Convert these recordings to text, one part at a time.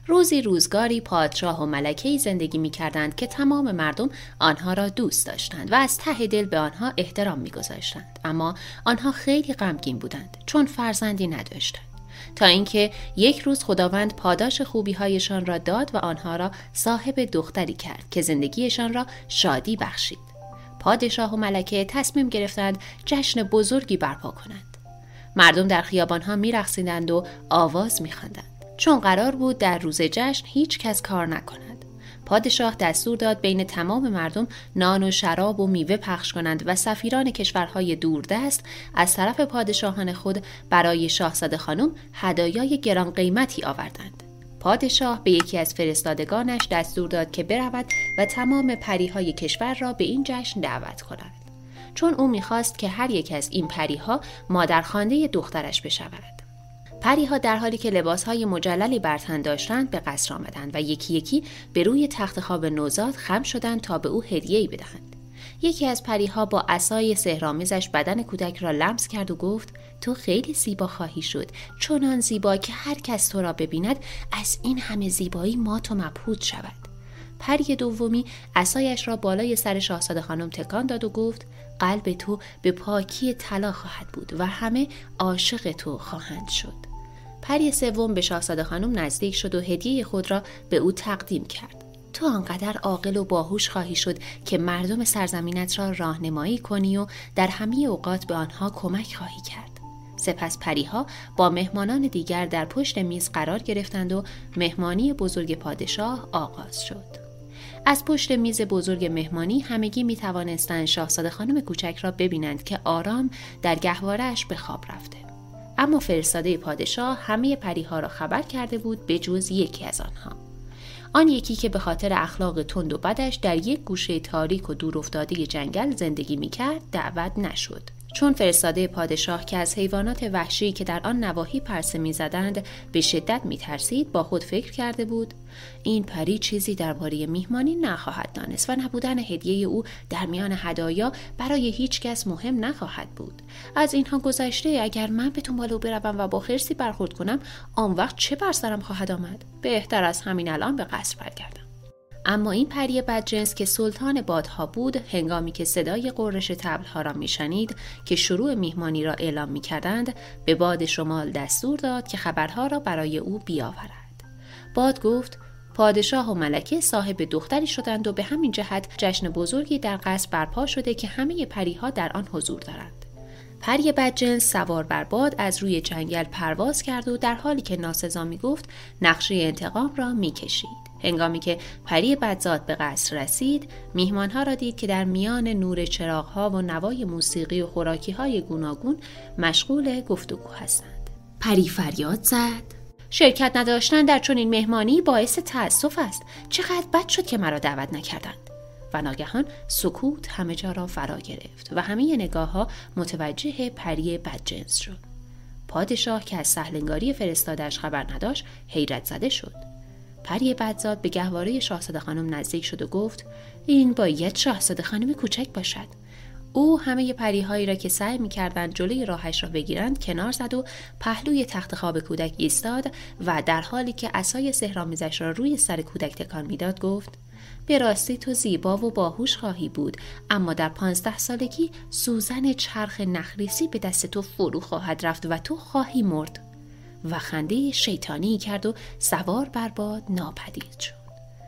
روزی روزگاری پادشاه و ملکه‌ای زندگی می‌کردند که تمام مردم آنها را دوست داشتند و از ته دل به آنها احترام می‌گذاشتند. اما آنها خیلی غمگین بودند چون فرزندی نداشتند. تا اینکه یک روز خداوند پاداش خوبی‌هایشان را داد و آنها را صاحب دختری کرد که زندگیشان را شادی بخشید. پادشاه و ملکه تصمیم گرفتند جشن بزرگی برپا کنند. مردم در خیابان‌ها می‌رقصیدند و آواز می‌خواندند. چون قرار بود در روز جشن هیچ کس کار نکند. پادشاه دستور داد بین تمام مردم نان و شراب و میوه پخش کنند و سفیران کشورهای دوردست از طرف پادشاهان خود برای شاهزاده خانم هدایای گران قیمتی آوردند. پادشاه به یکی از فرستادگانش دستور داد که برود و تمام پریهای کشور را به این جشن دعوت کند. چون او می‌خواست که هر یک از این پریها مادرخوانده دخترش بشود. پریها در حالی که لباسهای مجللی بر تن داشتند به قصر آمدند و یکی یکی به روی تخت خواب نوزاد خم شدند تا به او هدیه‌ای بدهند. یکی از پریها با عصای سحرآمیزش بدن کودک را لمس کرد و گفت: تو خیلی زیبا خواهی شد، چنان زیبا که هر کس تو را ببیند از این همه زیبایی مات و مبهوت شود. پری دومی عصایش را بالای سر شاهزاده خانم تکان داد و گفت: قلب تو به پاکی طلا خواهد بود و همه عاشق تو خواهند شد. پری سوم به شاهزاده خانم نزدیک شد و هدیه خود را به او تقدیم کرد. تو آنقدر عاقل و باهوش خواهی شد که مردم سرزمینت را راهنمایی کنی و در همه اوقات به آنها کمک خواهی کرد. سپس پریها با مهمانان دیگر در پشت میز قرار گرفتند و مهمانی بزرگ پادشاه آغاز شد. از پشت میز بزرگ مهمانی همگی می توانستند شاهزاده خانم کوچک را ببینند که آرام در گهواره‌اش به خواب رفته. اما فرستاده پادشاه همه پریها را خبر کرده بود به جز یکی از آنها. آن یکی که به خاطر اخلاق تند و بدش در یک گوشه تاریک و دور افتاده جنگل زندگی می‌کرد دعوت نشد. چون فرستاده پادشاه که از حیوانات وحشی که در آن نواحی پرسه می‌زدند به شدت می‌ترسید، با خود فکر کرده بود: این پری چیزی درباره میهمانی نخواهد دانست و نبودن هدیه او در میان هدایا برای هیچ کس مهم نخواهد بود. از اینها گذشته اگر من به دنبال او بروم و با خرسی برخورد کنم، آن وقت چه بر سرم خواهد آمد؟ بهتر از همین الان به قصر برگردم. اما این پری بدجنس که سلطان بادها بود، هنگامی که صدای غرش طبل‌ها را میشنید که شروع میهمانی را اعلام میکردند، به باد شمال دستور داد که خبرها را برای او بیاورد. باد گفت: پادشاه و ملکه صاحب دختری شدند و به همین جهت جشن بزرگی در قصر برپا شده که همه پریها در آن حضور دارند. پری بدجنس سوار بر باد از روی جنگل پرواز کرد و در حالی که ناسزا میگفت نقشه انتقام را میکشید. هنگامی که پری بدزاد به قصر رسید، میهمانها را دید که در میان نور چراغ‌ها و نوای موسیقی و خوراکی‌های گوناگون مشغول گفتگو هستند. پری فریاد زد: شرکت نداشتن در چنین مهمانی باعث تأسف است. چقدر بد شد که مرا دعوت نکردند. و ناگهان سکوت همه جا را فرا گرفت و همه نگاه‌ها متوجه پری بدجنس شد. پادشاه که از سهلنگاری فرستاده‌اش خبر نداشت حیرت زده شد. پری بدزاد به گهواره شاهزاده خانم نزدیک شد و گفت: این باید شاهزاده خانم کوچک باشد. او همه پریهایی را که سعی می‌کردند جلوی راهش را بگیرند کنار زد و پهلوی تخت خواب کودک ایستاد و در حالی که عصای سحرآمیزش را روی سر کودک تکان می‌داد گفت: به راستی تو زیبا و باهوش خواهی بود، اما در 15 سالگی سوزن چرخ نخریسی به دست تو فرو خواهد رفت و تو خواهی مرد. و خنده شیطانی کرد و سوار بر باد ناپدید شد.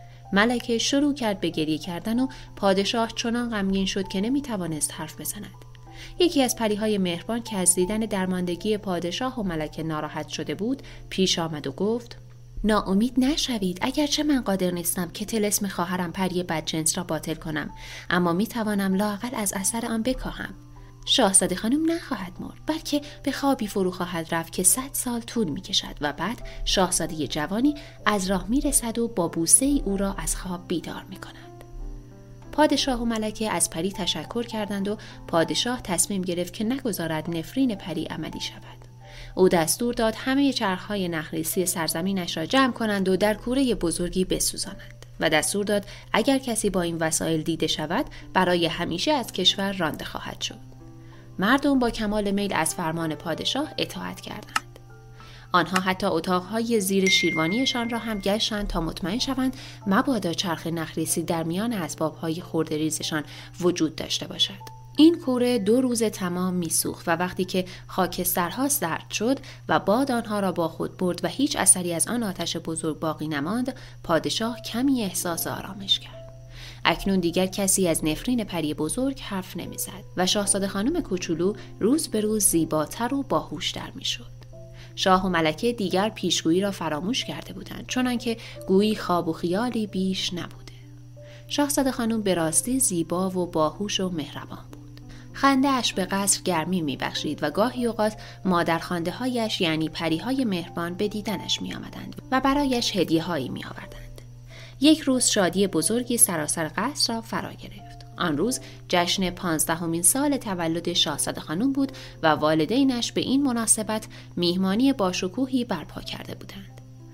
ملکه شروع کرد به گریه کردن و پادشاه چنان غمگین شد که نمیتوانست حرف بزند. یکی از پریهای مهربان که از دیدن درماندگی پادشاه و ملکه ناراحت شده بود پیش آمد و گفت: ناامید نشوید، اگرچه من قادر نیستم که طلسم خواهرم پری بدجنس را باطل کنم، اما میتوانم لااقل از اثر آن بکاهم. شاهزاده خانم نخواهد مرد، بلکه به خوابی فرو خواهد رفت که 100 سال طول می‌کشد و بعد شاهزاده جوانی از راه می‌رسد و با بوسه‌ای او را از خواب بیدار می‌کند. پادشاه و ملکه از پری تشکر کردند و پادشاه تصمیم گرفت که نگذارد نفرین پری عملی شود. او دستور داد همه چرخ‌های نخریسی سرزمینش را جمع کنند و در کوره بزرگی بسوزانند و دستور داد اگر کسی با این وسایل دیده شود برای همیشه از کشور رانده خواهد شد. مردم با کمال میل از فرمان پادشاه اطاعت کردند. آنها حتی اتاقهای زیر شیروانیشان را هم گشتند تا مطمئن شوند مبادا چرخ نخریسی در میان اسبابهای خرده‌ریزشان وجود داشته باشد. این کوره 2 روز تمام میسوخت و وقتی که خاکسترها سرد شد و باد آنها را با خود برد و هیچ اثری از آن آتش بزرگ باقی نماند، پادشاه کمی احساس آرامش کرد. اکنون دیگر کسی از نفرین پری بزرگ حرف نمیزد و شاهزاده خانم کوچولو روز به روز زیباتر و باهوشتر میشد. شاه و ملکه دیگر پیشگویی را فراموش کرده بودند، چنانکه گویی خواب و خیالی بیش نبوده. شاهزاده خانم به راستی زیبا و باهوش و مهربان بود. خنده اش به قصر گرمی میبخشید و گاهی اوقات مادرخوانده هایش یعنی پریهای مهربان به دیدنش می آمدند و برایش هدیه هایی می آوردند. یک روز شادی بزرگی سراسر قصر را فرا گرفت. آن روز جشن 15مین سال تولد شاهزاده خانم بود و والدینش به این مناسبت میهمانی باشکوهی برپا کرده بودند.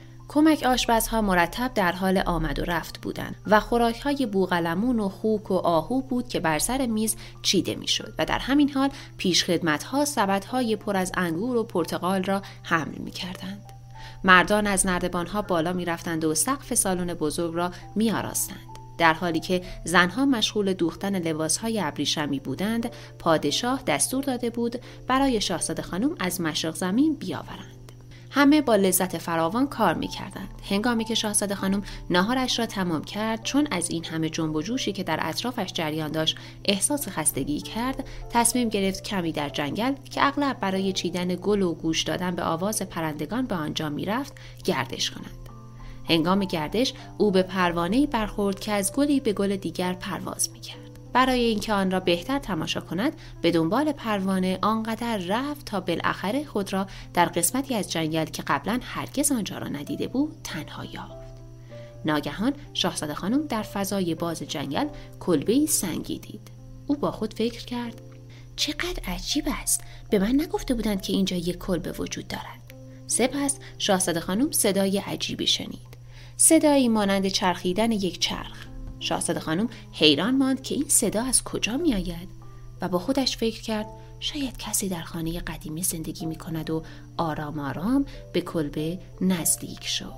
کمک آشپزها مرتب در حال آمد و رفت بودند و خوراک‌های بوقلمون و خوک و آهو بود که بر سر میز چیده می‌شد و در همین حال پیشخدمت‌ها سبدهای پر از انگور و پرتقال را حمل می‌کردند. مردان از نردبان‌ها بالا می‌رفتند و سقف سالن بزرگ را می‌آراستند. در حالی که زنها مشغول دوختن لباس‌های ابریشمی بودند، پادشاه دستور داده بود برای شاهزاده خانم از مشرق زمین بیاورند. همه با لذت فراوان کار می‌کردند. هنگامی که شاهزاده خانم ناهارش را تمام کرد، چون از این همه جنب و جوشی که در اطرافش جریان داشت احساس خستگی کرد، تصمیم گرفت کمی در جنگل که اغلب برای چیدن گل و گوش دادن به آواز پرندگان به آنجا می‌رفت، گردش کند. هنگام گردش او به پروانه‌ای برخورد که از گلی به گل دیگر پرواز می‌کرد. برای اینکه آن را بهتر تماشا کند، به دنبال پروانه آنقدر رفت تا بالاخره خود را در قسمتی از جنگل که قبلا هرگز آنجا را ندیده بود تنها یافت. ناگهان شاهزاده خانم در فضای باز جنگل کلبه‌ای سنگی دید. او با خود فکر کرد: چقدر عجیب است، به من نگفته بودند که اینجا یک کلبه وجود دارد. سپس شاهزاده خانم صدای عجیبی شنید، صدایی مانند چرخیدن یک چرخ. شاهزاده خانم حیران ماند که این صدا از کجا می آید و با خودش فکر کرد شاید کسی در خانه قدیمی زندگی می کند و آرام آرام به کلبه نزدیک شد.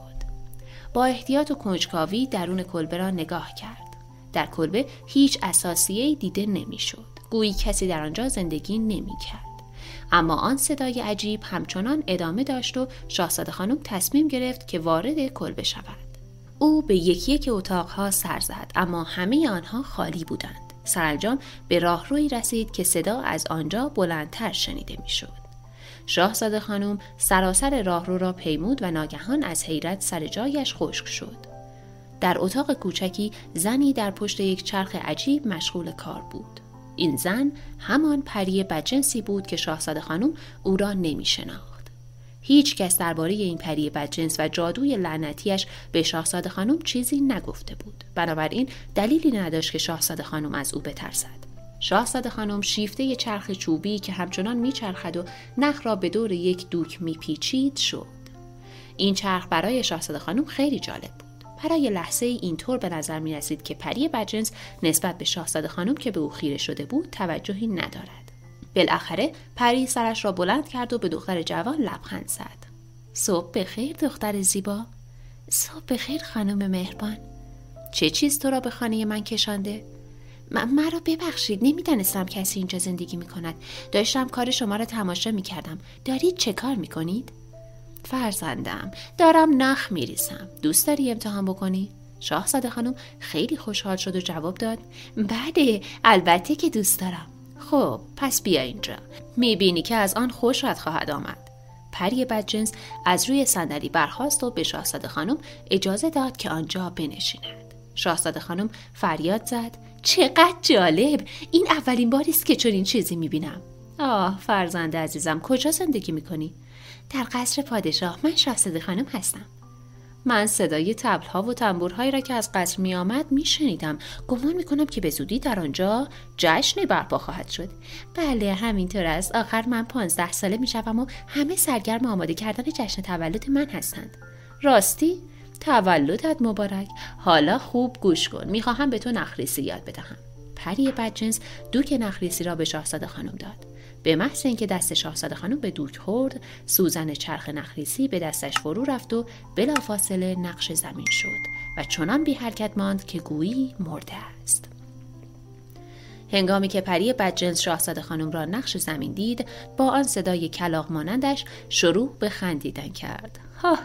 با احتیاط و کنجکاوی درون کلبه را نگاه کرد. در کلبه هیچ اساسیه‌ای دیده نمی شد. گویی کسی در آنجا زندگی نمی کرد. اما آن صدای عجیب همچنان ادامه داشت و شاهزاده خانم تصمیم گرفت که وارد کلبه شود. او به یک اتاقها سر زد، اما همه آنها خالی بودند. سرانجام به راهرویی رسید که صدا از آنجا بلندتر شنیده میشد. شاهزاده خانم سراسر راهرو را پیمود و ناگهان از حیرت سر جایش خشک شد. در اتاق کوچکی زنی در پشت یک چرخ عجیب مشغول کار بود. این زن همان پری بدجنسی بود که شاهزاده خانم او را نمی شناخت. هیچ کس درباره این پری بدجنس و جادوی لعنتیش به شاهزاده خانم چیزی نگفته بود. بنابراین دلیلی نداشت که شاهزاده خانم از او بترسد. شاهزاده خانم شیفته چرخ چوبی که همچنان میچرخد و نخ را به دور یک دوک میپیچید شد. این چرخ برای شاهزاده خانم خیلی جالب بود. برای لحظه اینطور به نظر می رسید که پری بدجنس نسبت به شاهزاده خانم که به او خیره شده بود توجهی ندارد. بالاخره پری سرش را بلند کرد و به دختر جوان لبخند زد. صبح بخیر دختر زیبا. صبح بخیر خانم مهربان. چه چیز تو را به خانه من کشانده؟ مرا ببخشید، نمیدانستم کسی اینجا زندگی می کند. داشتم کار شما را تماشا می کردم. دارید چه کار می کنید؟ فرزندم، دارم نخ می ریزم. دوست داری امتحان بکنی؟ شاهزاده خانم خیلی خوشحال شد و جواب داد: بله، البته که دوست دارم. خب پس بیا اینجا، میبینی که از آن خوشت خواهد آمد. پری بدجنس از روی صندلی برخاست و به شاهزاده خانم اجازه داد که آنجا بنشیند. شاهزاده خانم فریاد زد: چقدر جالب! این اولین باری است که چنین چیزی میبینم. آه فرزند عزیزم، کجا زندگی میکنی؟ در قصر پادشاه. من شاهزاده خانم هستم. من صدای طبل‌ها و تنبورهایی را که از قصر می آمد می شنیدم. گمان می کنم که به زودی در آنجا جشنی برپا خواهد شد. بله همینطور است. آخر من 15 ساله می شوم و همه سرگرم آماده کردن جشن تولد من هستند. راستی؟ تولدت مبارک. حالا خوب گوش کن. می خواهم به تو نخریسی یاد بدهم. پری بدجنس دوک نخریسی را به شاهزاده خانم داد. به محض اینکه دست شاهزاده خانم به دوک خورد، سوزن چرخ نخریسی به دستش فرو رفت و بلافاصله نقش زمین شد و چنان بی حرکت ماند که گویی مرده است. هنگامی که پری بدجنس شاهزاده خانم را نقش زمین دید، با آن صدای کلاغ مانندش شروع به خندیدن کرد.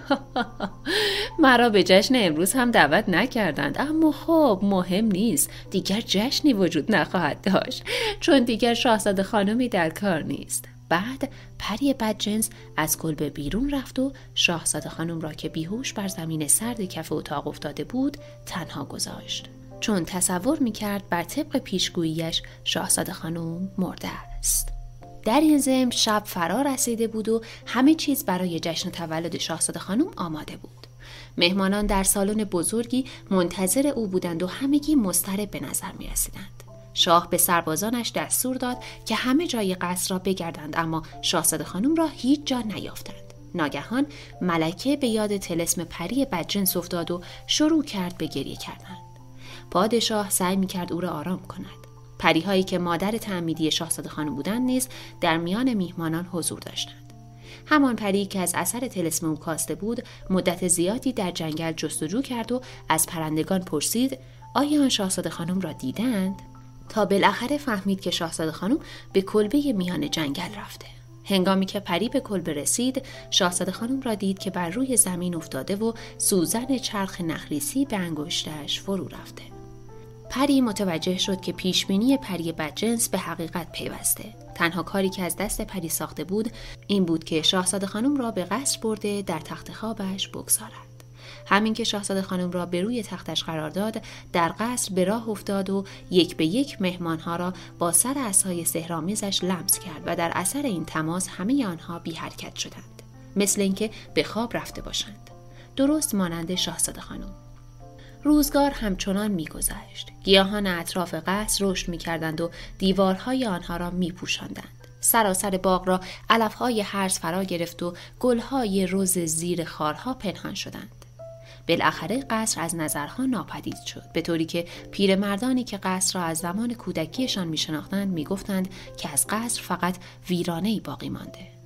مرا به جشن امروز هم دعوت نکردند، اما خب مهم نیست، دیگر جشنی وجود نخواهد داشت چون دیگر شاهزاده خانمی در کار نیست. بعد پری بدجنس از کلبه بیرون رفت و شاهزاده خانم را که بیهوش بر زمین سرد کف اتاق افتاده بود تنها گذاشت، چون تصور میکرد بر طبق پیشگوییش شاهزاده خانم مرده است. در این ضمن شب فرا رسیده بود و همه چیز برای جشن تولد شاهزاده خانم آماده بود. مهمانان در سالن بزرگی منتظر او بودند و همگی مضطرب به نظر می رسیدند. شاه به سربازانش دستور داد که همه جای قصر را بگردند، اما شاهزاده خانم را هیچ جا نیافتند. ناگهان ملکه به یاد طلسم پری بدجنس افتاد و شروع کرد به گریه کردن. پادشاه سعی می کرد او را آرام کند. پری‌هایی که مادر تعمیدی شاهزاده خانم بودند نیز در میان میهمانان حضور داشتند. همان پری که از اثر طلسم او کاسته بود، مدت زیادی در جنگل جستجو کرد و از پرندگان پرسید آیا آن شاهزاده خانم را دیدند؟ تا بالاخره فهمید که شاهزاده خانم به کلبه میان جنگل رفته. هنگامی که پری به کلبه رسید، شاهزاده خانم را دید که بر روی زمین افتاده و سوزن چرخ نخریسی به انگشتش فرو رفته. پری متوجه شد که پیشبینی پری بدجنس به حقیقت پیوسته. تنها کاری که از دست پری ساخته بود این بود که شاهزاده خانم را به قصر برده در تخت خوابش بگذارد. همین که شاهزاده خانم را به روی تختش قرار داد، در قصر به راه افتاد و یک به یک مهمانها را با سر عصای سحرآمیزش لمس کرد و در اثر این تماس همه آنها بی حرکت شدند، مثل اینکه به خواب رفته باشند، درست مانند شاهزاده خانم. روزگار همچنان می‌گذشت. گیاهان اطراف قصر رشد می‌کردند و دیوارهای آنها را می‌پوشاندند. سراسر باغ را علف‌های هرز فرا گرفت و گل‌های رز زیر خارها پنهان شدند. بالاخره قصر از نظرها ناپدید شد، به طوری که پیرمردانی که قصر را از زمان کودکیشان می‌شناختند می‌گفتند که از قصر فقط ویرانه‌ای باقی مانده.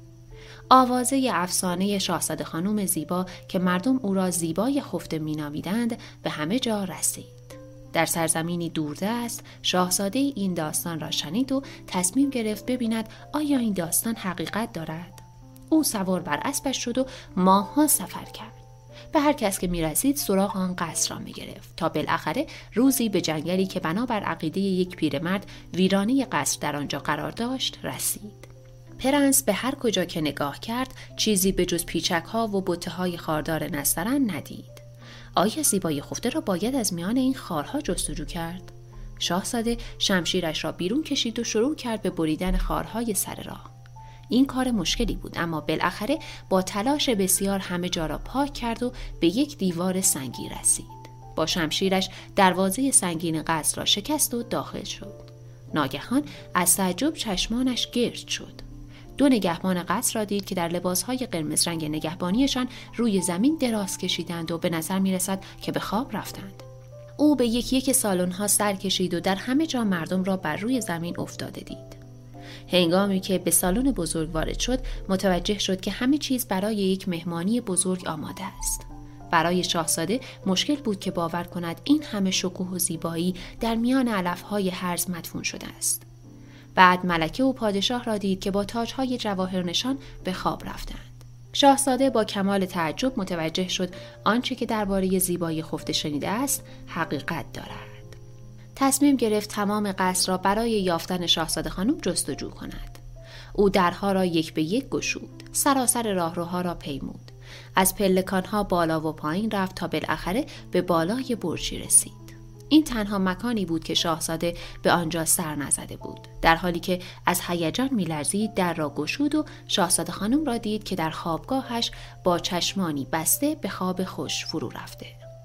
آوازه افسانه شاهزاده خانم زیبا که مردم او را زیبای خفته مینامیدند به همه جا رسید. در سرزمینی دوردست شاهزاده این داستان را شنید و تصمیم گرفت ببیند آیا این داستان حقیقت دارد. او سوار بر اسبش شد و ماه‌ها سفر کرد. به هر کس که می‌رسید سراغ آن قصر را می‌گرفت تا بالاخره روزی به جنگلی که بنابر عقیده یک پیرمرد ویرانه قصر در آنجا قرار داشت رسید. پرنس به هر کجا که نگاه کرد چیزی به جز پیچک‌ها و بته‌های خاردار نسترن ندید. آیا زیبای خفته را باید از میان این خارها جستجو کرد؟ شاهزاده شمشیرش را بیرون کشید و شروع کرد به بریدن خارهای سر راه. این کار مشکلی بود، اما بالاخره با تلاش بسیار همه جا را پاک کرد و به یک دیوار سنگی رسید. با شمشیرش دروازه سنگین قصر را شکست و داخل شد. ناگهان از تعجب چشمانش گرد شد. دو نگهبان قصر را دید که در لباسهای قرمز رنگ نگهبانیشان روی زمین دراز کشیدند و به نظر می رسد که به خواب رفتند. او به یک سالن‌ها سر کشید و در همه جا مردم را بر روی زمین افتاده دید. هنگامی که به سالن بزرگ وارد شد، متوجه شد که همه چیز برای یک مهمانی بزرگ آماده است. برای شاهزاده مشکل بود که باور کند این همه شکوه و زیبایی در میان علف‌های هرز مدفون شده است. بعد ملکه و پادشاه را دید که با تاج‌های جواهرنشان به خواب رفتند. شاهزاده با کمال تعجب متوجه شد آنچه که درباره زیبایی خفته شنیده است حقیقت دارد. تصمیم گرفت تمام قصر را برای یافتن شاهزاده خانم جستجو کند. او درها را یک به یک گشود، سراسر راهروها را پیمود، از پلکانها بالا و پایین رفت تا بالاخره به بالای برجی رسید. این تنها مکانی بود که شاهزاده به آنجا سر نزده بود. در حالی که از هیجان می‌لرزید در را گشود و شاهزاده خانم را دید که در خوابگاهش با چشمانی بسته به خواب خوش فرو رفته.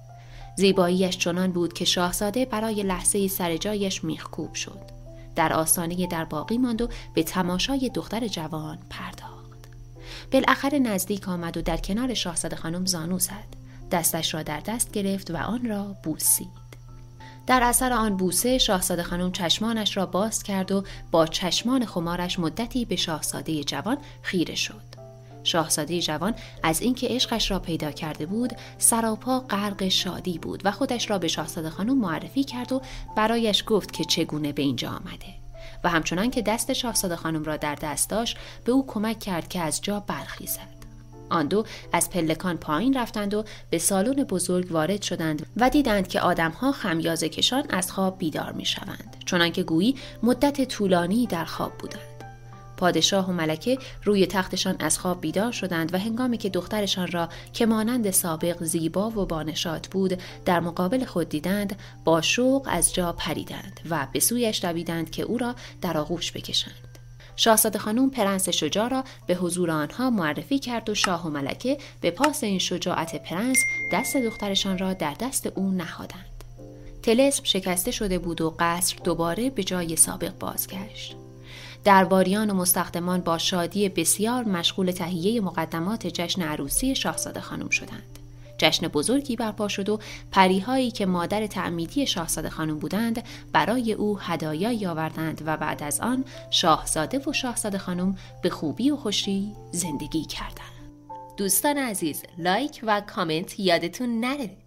زیباییش چنان بود که شاهزاده برای لحظه‌ای سر جایش میخکوب شد. در آستانه در باقی ماند و به تماشای دختر جوان پرداخت. بالاخره نزدیک آمد و در کنار شاهزاده خانم زانو زد. دستش را در دست گرفت و آن را بوسید. در اثر آن بوسه شاهزاده خانم چشمانش را باز کرد و با چشمان خمارش مدتی به شاهزاده جوان خیره شد. شاهزاده جوان از اینکه عشقش را پیدا کرده بود سراپا غرق شادی بود و خودش را به شاهزاده خانم معرفی کرد و برایش گفت که چگونه به اینجا آمده و همچنان که دست شاهزاده خانم را در دست داشت به او کمک کرد که از جا برخیزد. آن دو از پلکان پایین رفتند و به سالن بزرگ وارد شدند و دیدند که آدم‌ها خمیازه کشان از خواب بیدار می‌شوند، چنانکه گویی مدت طولانی در خواب بودند. پادشاه و ملکه روی تختشان از خواب بیدار شدند و هنگامی که دخترشان را که مانند سابق زیبا و بانشاط بود در مقابل خود دیدند، با شوق از جا پریدند و به سویش دویدند که او را در آغوش بکشند. شاهزاده خانم پرنس شجاع را به حضور آنها معرفی کرد و شاه و ملکه به پاس این شجاعت پرنس دست دخترشان را در دست او نهادند. طلسم شکسته شده بود و قصر دوباره به جای سابق بازگشت. درباریان و مستخدمان با شادی بسیار مشغول تهیه مقدمات جشن عروسی شاهزاده خانم شدند. جشن بزرگی برپا شد و پریهایی که مادر تعمیدی شاهزاده خانم بودند برای او هدایایی آوردند و بعد از آن شاهزاده و شاهزاده خانم به خوبی و خوشی زندگی کردند. دوستان عزیز، لایک و کامنت یادتون نره.